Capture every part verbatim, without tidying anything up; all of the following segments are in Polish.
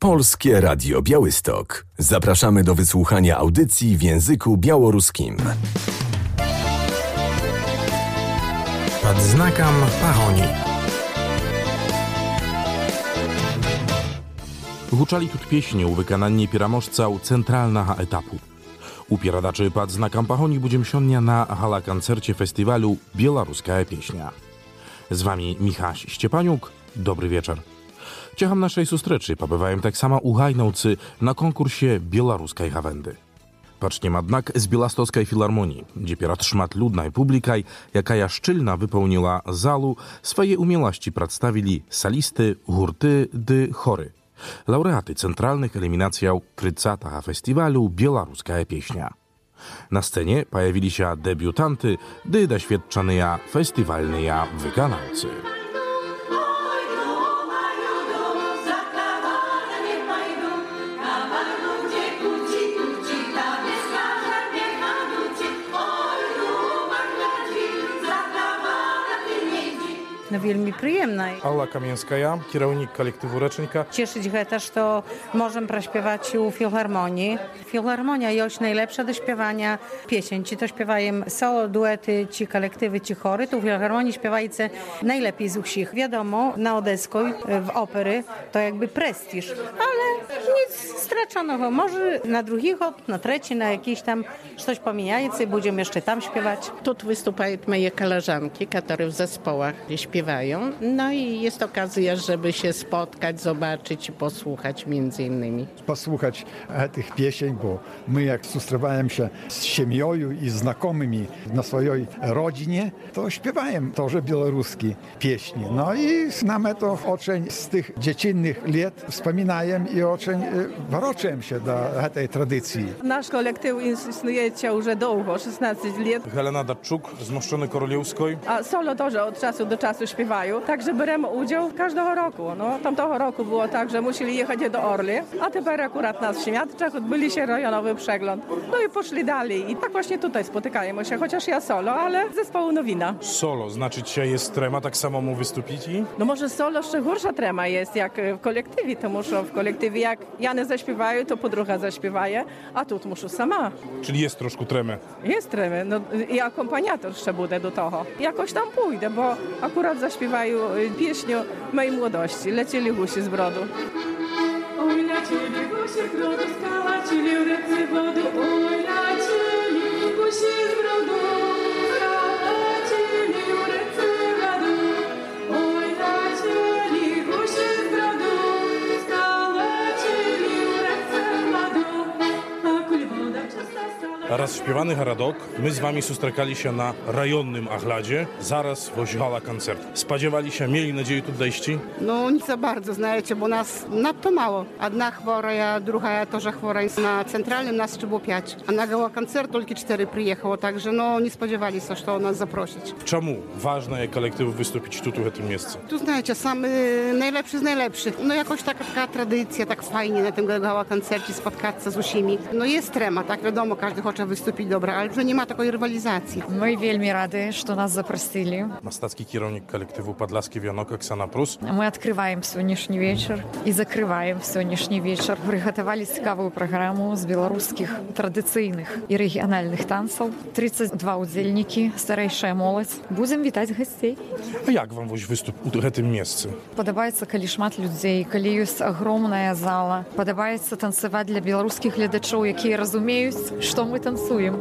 Polskie Radio Białystok. Zapraszamy do wysłuchania audycji w języku białoruskim. Pod znakiem Pahoni. Huczali tu pieśni u wykonaniu pieramożca centralnego etapu. U pieradaczy pod znakiem Pahoni będziemy siądnia na hala koncercie festiwalu Białoruska Pieśnia. Z wami Michał Ściepaniuk. Dobry wieczór. Ciecham naszej sustreczy pobywałem tak samo u Hajnowcy na konkursie Białoruskiej Hawendy. Patrzcie jednak z Białostockiej Filharmonii, gdzie pierat szmat ludnej publikaj, jaka ja szczylna wypełniła zalu, swoje umiejętności przedstawili salisty, hurty, dy chory. Laureaty centralnych eliminacji trzydziestego festiwalu Białoruska Pieśnia. Na scenie pojawili się debiutanty, dy doświadczone festiwalne wykonawcy. No вельмі прыемна. Алла Каменская, кіраўнік калектыву Рэчніка. Cieszyć гэта, што можем праспяваць у філгармоніі. Філгармонія ёсць найлепша да śpiewania pieseń. Czy to śpiewają solo, duety, czy kolektywy, czy chory, to w filharmonii śpiewajcie najlepiej z usich. Wiadomo, na Odeskoj, w opery, to jakby prestiż, ale nic straczonego. Może na drugi hop, na trzeci, na jakiś tam coś pomieniający i będziemy jeszcze tam śpiewać. Тут выступают мои коллежанки, которые в zespołach śpiewają. No i jest okazja, żeby się spotkać, zobaczyć i posłuchać między innymi. Posłuchać tych pieśń, bo my jak sustrzewałem się z siemią i znajomymi na swojej rodzinie, to śpiewałem тоже białoruskie pieśni. No i znamy to очень z tych dziecinnych lat wspominajem i очень wróciłem się do tej tradycji. Nasz kolektyw istnieje już długo, szesnaście lat. Helena Datczuk z Moszczony Koroliewskiej. A solo też od czasu do czasu śpiewają, także bierzemy udział każdego roku. No, tamtego roku było tak, że musieli jechać do Orly, a teraz akurat nas w Siemiatczach odbyli się rejonowy przegląd. No i poszli dalej. I tak właśnie tutaj spotykajmy się, chociaż ja solo, ale zespołu Nowina. Solo, znaczy dzisiaj jest trema, tak samo mu wystąpić i? No może solo jeszcze gorsza trema jest jak w kolektywie, to muszą w kolektywie, jak Jany zaśpiewają, to podruga zaśpiewaje, a tu muszę sama. Czyli jest troszkę tremy? Jest tremy, no i akompaniator jeszcze będzie do tego. Jakoś tam pójdę, bo akurat zaśpiewają pieśnię mojej młodości, Lecieli gusi z brodu. Oj, lecieli gusi z brodu, skalacili w ręce wodu, oj, lecieli gusi z brodu, skalacili w ręce wodu, oj, lecieli gusi z brodu, skalacili w ręce wodu, a kuli woda czysta stala. Raz śpiewany Haradok, my z wami sustrekali się na rejonnym achladzie, zaraz woźhala koncert. Spodziewali się, mieli nadzieję tu dojści? No nie za bardzo, знаете, bo nas nadto mało. Одна chwora, druga też chwora. Na centralnym nas było pięć, a na gala koncert tylko cztery przyjechało, także no nie spodziewali się, że nas zaprosić. Czemu ważne jest kolektywu wystąpić tu, tu w tym miejscu? Tu знаете, samy najlepszy z najlepszych. No jakoś taka, taka tradycja, tak fajnie na tym gala koncercie spotkać się z usimi. No jest trema, tak wiadomo, każdy chce wystąpić dobra, ale że nie ma takiej rywalizacji. My wielmi rady, że nas zaprosili. Mastacki kierownik kolektywu Podlaski Wionok, Oksana Prus. Мы открываем сегодняшний вечер и закрываем сегодняшний вечер. Приготовили цікавую программу з белорусских традиционных и региональных танцев. тридцать два удзельники, старейшая молодь. Будем вітать гостей. A jak wam woś wystуп у tym miejscu? Падабаецца, калі шмат людзей, калі ёсць агромная зала. Падабаецца танцаваць для беларускіх гледачоў, якія разумеюць, што мы танцуем.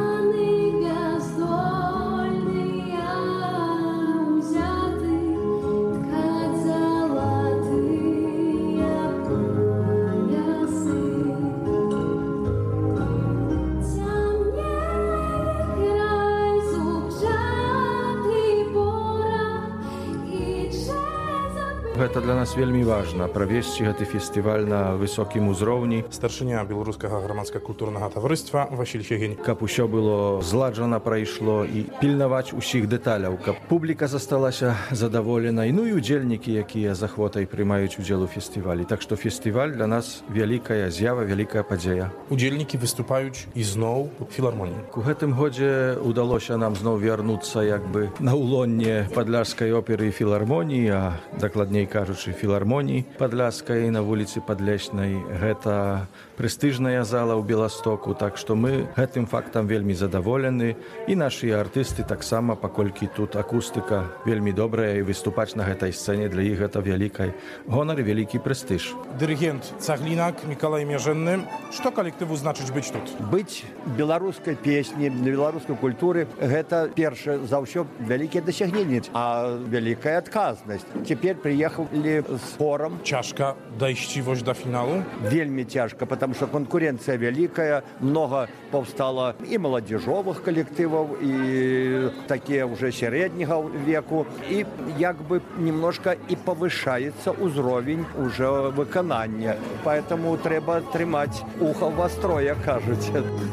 Гэта для нас вельмі важна правесці гэты фестываль на высокім узроўні. Старшыня беларускага грамадска-культурнага таварыства Васіль Фегень. Каб усё было зладжана прайшло і пільнаваць усіх дэталяў, каб публіка засталася задаволенай, ну і удзельнікі, якія з ахвотай прымаюць удзел у фестывалі. Так што фестываль для нас вялікая з'ява, вялікая падзея. Удзельнікі выступаюць ізноў у філармоніі. У гэтым годзе удалося нам зноў вярнуцца як бы на ўлонне падляшскай оперы і філармоніі, а дакладней кажучы, творчай філармоніі падляскай на вуліцы Падлеснай. Гэта прэстыжная зала ў Беластоку, так што мы гэтым фактам вельмі задаволены і нашыя артысты таксама, паколькі тут акустыка вельмі добрая і выступаць на гэтай сцэне для іх гэта вялікай гонар і вялікі прэстыж. Дырыгент Цаглінак Мікалай Мяжэнны. Што калектыву значыць быць тут? Быць беларускай песні, беларускай культуры гэта першае за ўсё вялікія дасягненні, а вялікая адказнасць. Цяпер прыехалі з хорам. Цяжка дайсцівасць да фіналу? Вельмі цяжка, потому что конкуренция великая, много повстало и молодежевых коллективов, и такие уже среднего веку, и как бы немножко и повышается уровень уже выконания. Поэтому треба тримать ухо востро, як кажуть.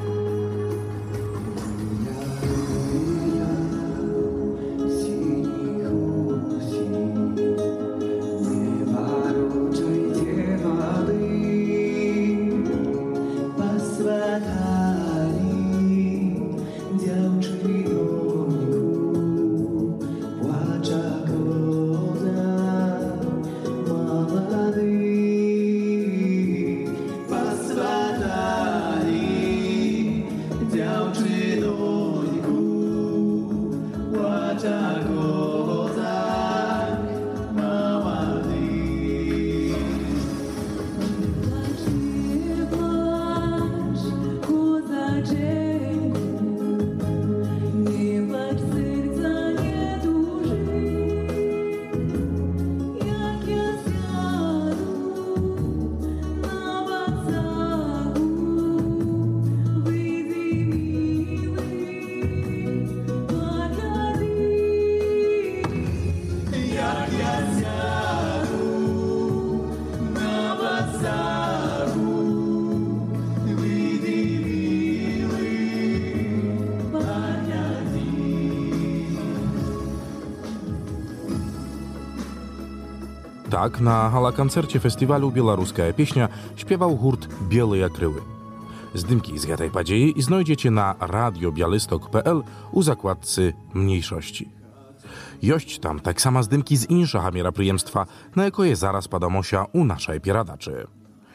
Tak na gala-kancercie festiwalu Białoruska pieśnia śpiewał hurt Białe Kryły. Zdymki z tej padzieji znajdziecie na radio białystok kropka p l u zakładcy mniejszości. Jość tam tak sama zdymki z inszego mieropryjemstwa, na jakie zaraz padamosia u naszej pieradaczy.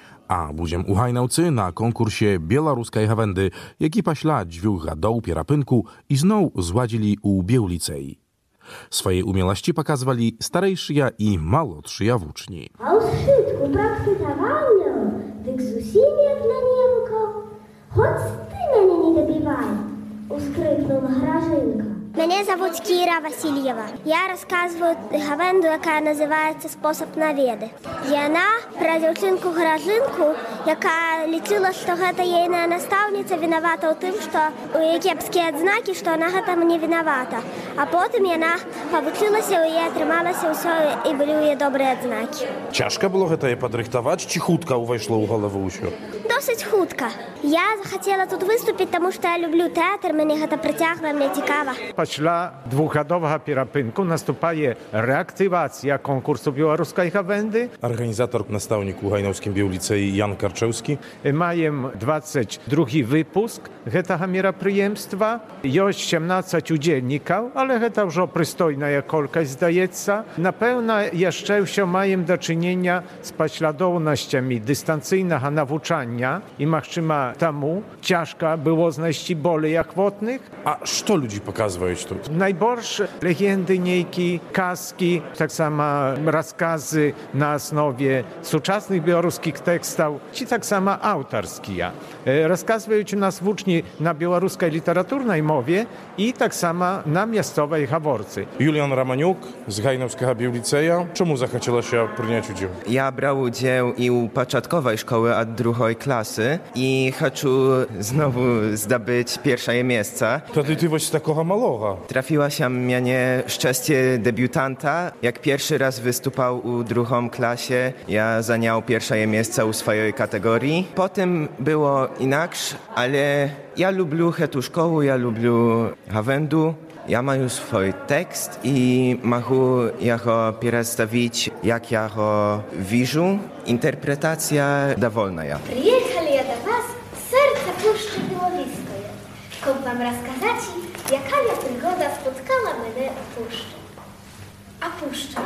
A budziem uhajnałcy na konkursie białoruskiej hawendy, jaki paśla dźwiucha do pierapynku i znowu zładzili u Biełlicei. Swoje umielości pokazywali starejszyja i malotrzyja włóczni. A u szczytku praktykowania, tak zusimy jak na Niemko. Chodź ty mnie nie dobивай, ускрикнула Гражинка. Меня зовут Кира Васильева. Я рассказываю гавенду, яка називається «Спосіб наведи». Яна про дівчинку Гражинку, яка лічила, що гэта ейная настаўніца виновата ў тым, што у яе кепскія адзнакі, што она гэтаму не виновата. А потым яна павучылася, у яе атрымалася ўсё і былі ў яе добрыя адзнакі. Цяжка было гэта падрыхтаваць, ці хутка ўвайшло ў галаву ўсё? Досыць хутка. Я захацела тут выступіць, таму што я люблю тэатр, мяне гэта прыцягла, мне цікава. Пасля двухгадовага перапынку наступае рэактывацыя конкурсу беларускай гавенды. Арганізатор, настаўнік у гайнаўскім біўліцэі Ян Карчэўскі. Маем двадцать другі выпуск гэтага мерапрыемства. Ёсць сямнаццаць удзельнікаў, але гэта ўжо прыстойная колькасць, здаецца. Напэўна, яшчэ ўсё маем да чынення з паслядоўнасцямі дыстанцыйнага навучання і, магчыма, таму цяжка было знайсці болей ахвотных. А што людзі паказваюць тут? Найбольш легенды нейкі, казкі, таксама расказы на аснове сучасных беларускіх тэкстаў, ці таксама аўтарскія. Расказваюць у нас вучні на беларускай літаратурнай мове і таксама на мясцовай гаворцы. Юліан Раманюк з гайнаўскага біўліцэя. Чаму захацелася прыняць удзел? Я браў удзел і ў пачатковай школы ад другой класы і хачу знову здабыць першае месца. Тады ty z takiego maloga. Trafiła się mnie szczęście debiutanta. Jak pierwszy raz wystupał u drugą klasie, ja zajął pierwsze miejsce u swojej kategorii. Potem było inaczej, ale ja lubię tę szkołę, ja lubię hawendu. Ja mam już swój tekst i mogę jego przedstawić, jak ja go widzę. Interpretacja dowolna. Приехали я до вас с сердца Пушчы Беловіцкої, щоб вам розказати, яка я пригода споткала мене у Пушчі. А Пушча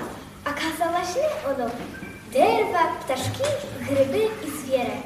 Оказалось, ono derwa, ptaszki, gryby i zwierzę.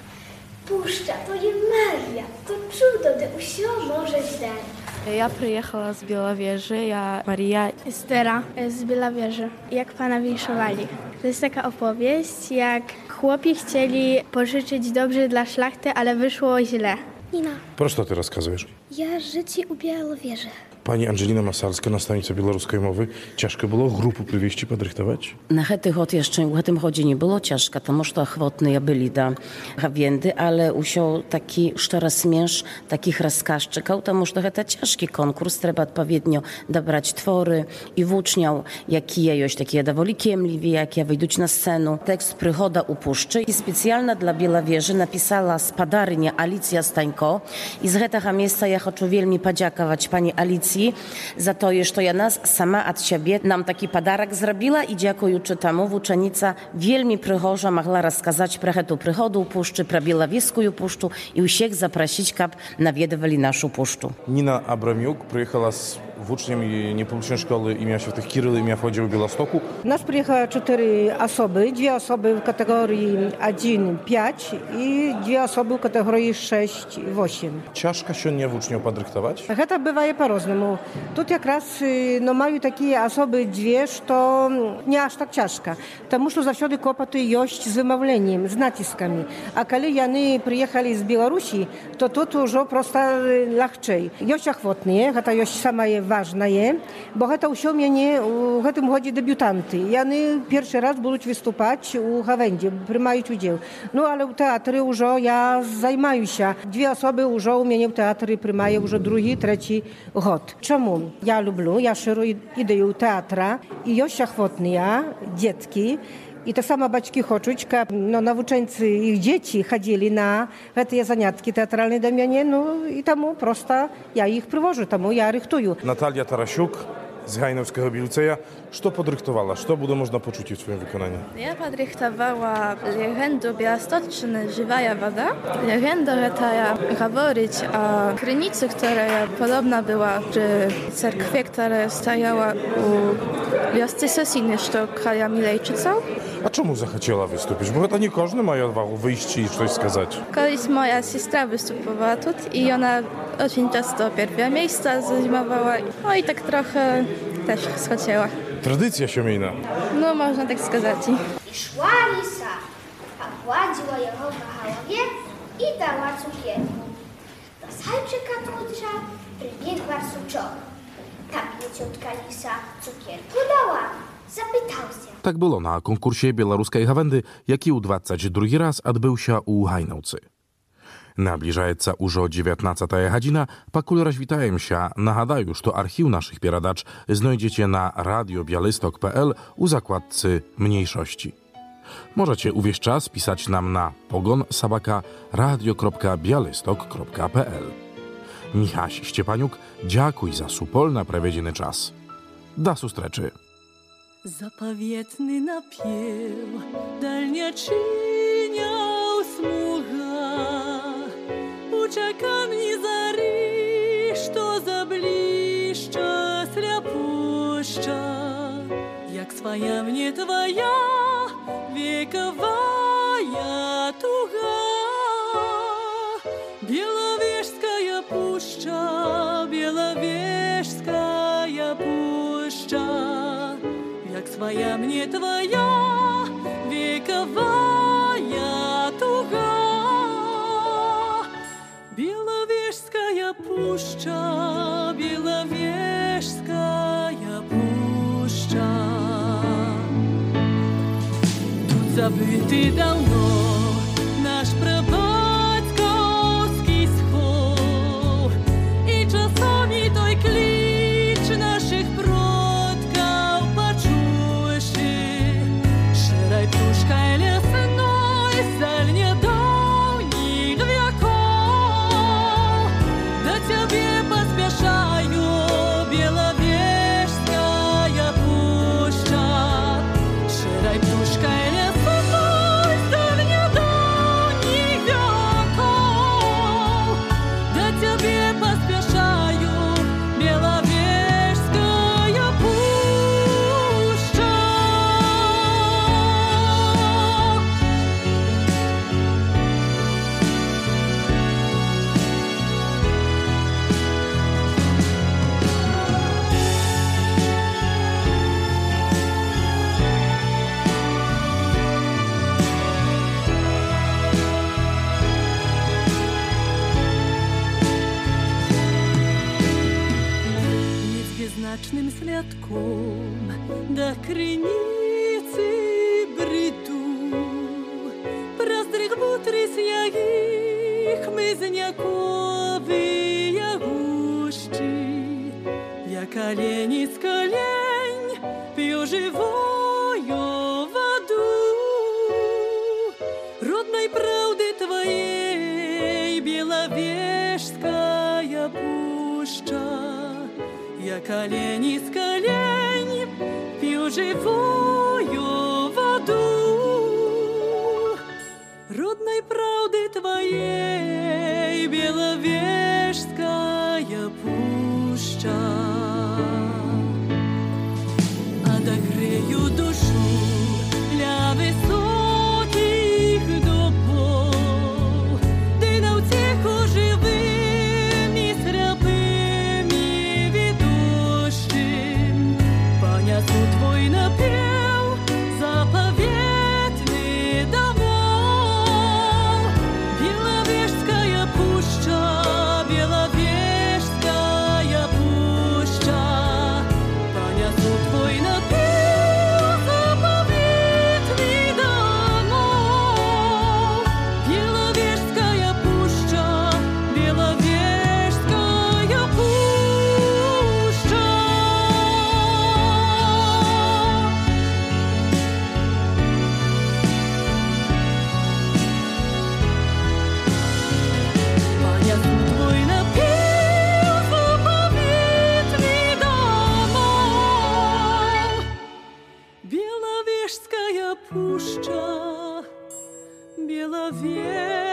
Puszcza, to nie magia, to cudo, gdy usio może zdać. Ja przyjechała z Białowieży, ja Maria. Estera z Białowieży. Jak pana winszowali. To jest taka opowieść, jak chłopi chcieli pożyczyć dobrze dla szlachty, ale wyszło źle. Nina. Про що ти розказуєш? Ja życie u Białowieży. Pani Angelina Masalska, nastavnica białoruskiej mowy. Ciężko było grupу привести, подрихтовать? На гэты год яшчэ ў гэтым годзе не было цяжка, таму што ахвотныя былі да гавенды, але ўсё такі штораз менш такіх расказчыкаў, таму што гэта цяжкі конкурс, трэба адпаведньо дабраць творы і вучняў, якія ёсць такія даволі кемліві, якія выйдуць на сцэну. Тэкст «Прыгода ў пушчы» і спецыяльна для Белавежы напісала спадарыня Аліцыя Станько. І з гэтага месца я хочу вельмі падзякаваць пані Аліцыі za to, że ona sama od siebie nam taki podarek zrobiła i dziękując temu uczennica wielmi przychorza mogła rozkazać про эту przygodę puszczy, про Białowieską puszczu i wszystkich zaprosić, kap nawiedowali naszą puszczu. Nina Abramiuk przyjechała z uczniami niepublicznej szkoły imienia Świętych Kiryla, imienia Wchodziły w Białymstoku. Nas przyjechały cztery osoby, dwie osoby w kategorii jeden pięć i dwie osoby w kategorii sześć osiem. Ciężko się nie w uczniów podryktować? To bywa po-różnemu. Тут якраз no, mają takie osoby dwie, że nie aż tak ciężko. Тому що zawsze kłopoty jest z wymawleniem, z naciskami. A kiedy oni przyjechali z Białorusi, to to już prosto łatwiej. Jest ochotnie, to jest sama ważne, bo to usiłowanie w tym chodzi debiutanty. I oni pierwszy raz będą wystупać u Hawendzie, przyjmają udział. No ale w teatrze już ja zajmuję się. Dwie osoby już u mnie w teatrze przyjmają już drugi, trzeci год. Чому? Я люблю, я широ ідею театра, і є охотні дітки, i to samo baćki Choczućka, no nauczyńcy ich dzieci chodzili na te zaniatki teatralne do mnie, no i temu prosto ja ich przywożę, temu ja rychtuję. Natalia Tarasiuk z Hajnowskiego Liceja. Co podrychtowała? Co będzie można poczuć w swoim wykonaniu? Ja podrychtowała legendę białostoczni Żywaja woda. Legenda ta mówić o krynicy, która podobna była przy cerkwie, która stajała u wiosce Sosiny, co kraja Milejczycą. A czemu zachciała wystąpić? Bo to nie każdy ma odwagę wyjść i coś сказать. Kiedyś moja siostra występowała tu i ona bardzo często pierwsze miejsca zajmowała. No i tak trochę też schodziła. Tradycja siemiejna. No, można tak сказать. I szła lisa, a gładziła jego po głowie i dała cukierku. Do zajczyka tutrza przybiegła suczok. Tak leciutka lisa cukierku dała. Zapytał się. Tak było na konkursie białoruskiej Hawendy, jaki u dwadzieścia drugi raz odbył się u Hajnowcy. Наближается уже dziewiętnastая godzina, покуль развитаем się, nagadaję, że archiw naszych pieradacz znajdziecie na radio białystok kropka p l u zakładce mniejszości. Możecie uwieść czas pisać nam na pogon sabaka radio kropka białystok kropka p l. Michaś Szczepaniuk, dziękuj za supolna prawiedziny czas. Do sustreczy. Zapowiedny napiew dalnie czyniał smuga. Ucieka mnie zari, что заблища сляпуща, jak своя мне твоя вековая туга. Беловежская пуща, Беловежская пуща, jak своя мне твоя вековая туга. Беловежская пуща, Беловежская пуща. Тут забытый давно наш прабатьковский сход, и часами той клич наших продков почуешь. Широй птушкой лесной заль недавних веков. До тебе поспешаю, Беловежская пуща. Широй птушкой лесной заль рядком до криницы бреду. Проздрых бутрис я их мизняковые гущи. Я колени с колень пью живую воду. Родной правды твоей Беловежская пуща. Я колени с колень пью живую воду. Родной правды твоей Беловежская пуща. Отогрею душу для высоких дубов, ты на утеху живым и слепыми ведущим понесу твой напев заповедный домов. Беловежская пуща, Беловежская пуща, понесу твой напев заповедный домов. Беловежская пуща, Беловежская пуща. Понесу твой напев заповедный домов. Беловежская пуща, Беловежская